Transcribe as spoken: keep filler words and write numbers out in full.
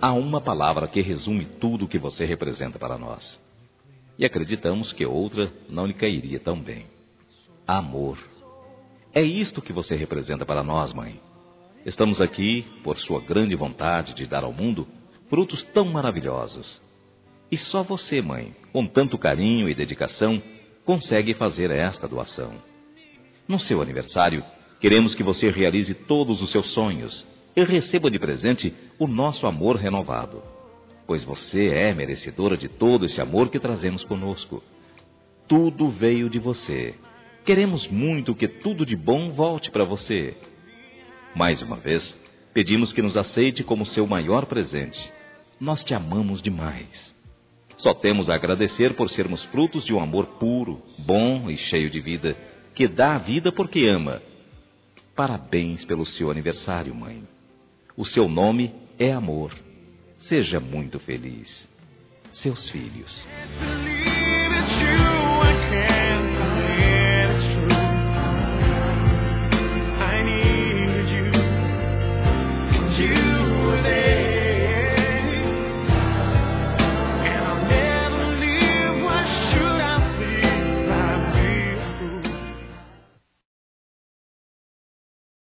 há uma palavra que resume tudo o que você representa para nós. E acreditamos que outra não lhe cairia tão bem. Amor. É isto que você representa para nós, mãe. Estamos aqui por sua grande vontade de dar ao mundo frutos tão maravilhosos. E só você, mãe, com tanto carinho e dedicação, consegue fazer esta doação. No seu aniversário, queremos que você realize todos os seus sonhos e receba de presente o nosso amor renovado, pois você é merecedora de todo esse amor que trazemos conosco. Tudo veio de você. Queremos muito que tudo de bom volte para você. Mais uma vez, pedimos que nos aceite como seu maior presente. Nós te amamos demais. Só temos a agradecer por sermos frutos de um amor puro, bom e cheio de vida, que dá a vida porque ama. Parabéns pelo seu aniversário, mãe. O seu nome é amor. Seja muito feliz. Seus filhos.